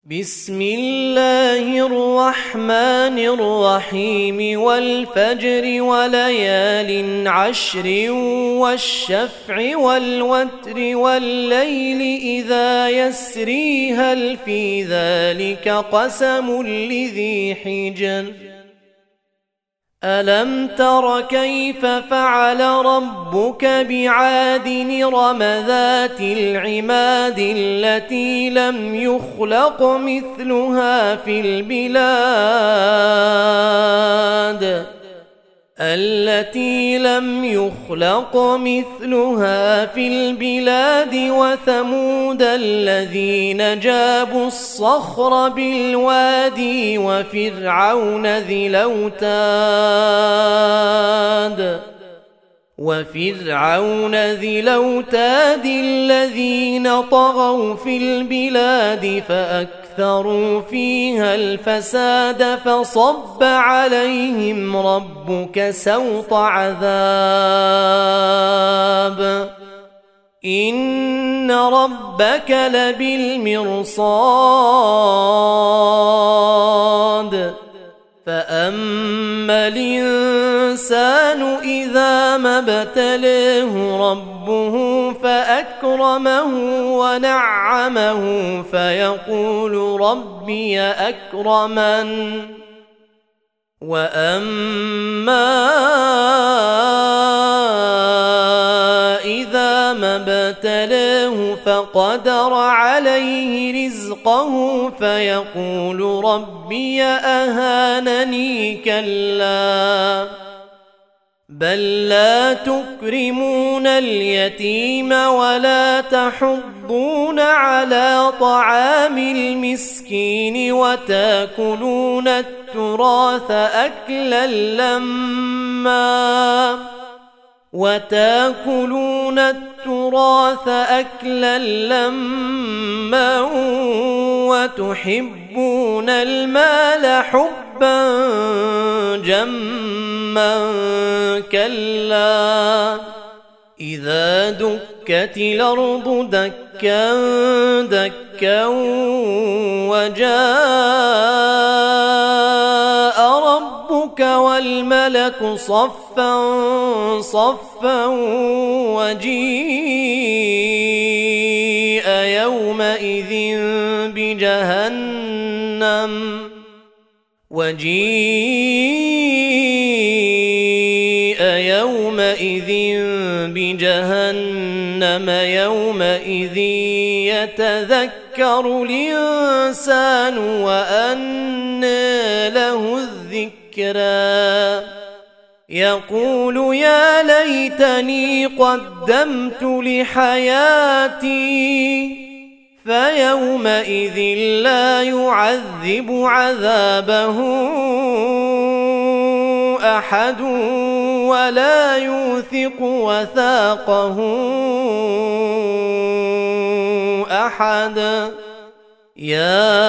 بسم الله الرحمن الرحيم والفجر وليال عشر والشفع والوتر والليل إذا يسري هل في ذلك قسم لذي حجر ألم تر كيف فعل ربك بعاد إرم ذات العماد التي لم يخلق مثلها في البلاد وثمود الذين جابوا الصخر بالوادي وفرعون ذي الأوتاد الذين طغوا في البلاد فأكثروا فيها الفساد فصب عليهم ربك سوط عذاب إن ربك لبالمرصاد فأما الإنسان إذا ما ابتلاه ربه فأكرمه ونعمه فيقول ربي أكرمن وأما إذا ما ابتلاه فقدر عليه رزقه فيقول ربي أهانني كلا بل لا تكرمون اليتيم ولا تحضون على طعام المسكين وتأكلون التراث أكلا لما وتحبون المال حبا جما كلا إذا دكت الأرض دكا دكا وجاء ربك والملك صفا صفا وجيء يومئذ بجهنم يومئذ يتذكر الإنسان وأنى له الذكرى يقول يا ليتني قدمت لحياتي فيومئذ لا يعذب عذابه أحد ولا يوثق وثاقه أحد يا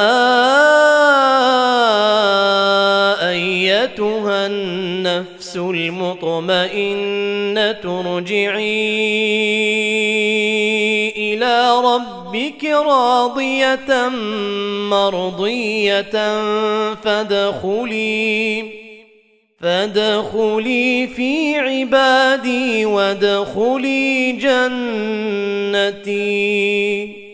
أيتها النفس المطمئنة ارجعي إلى ربك راضية مرضية فادخلي في عبادي وادخلي جنتي.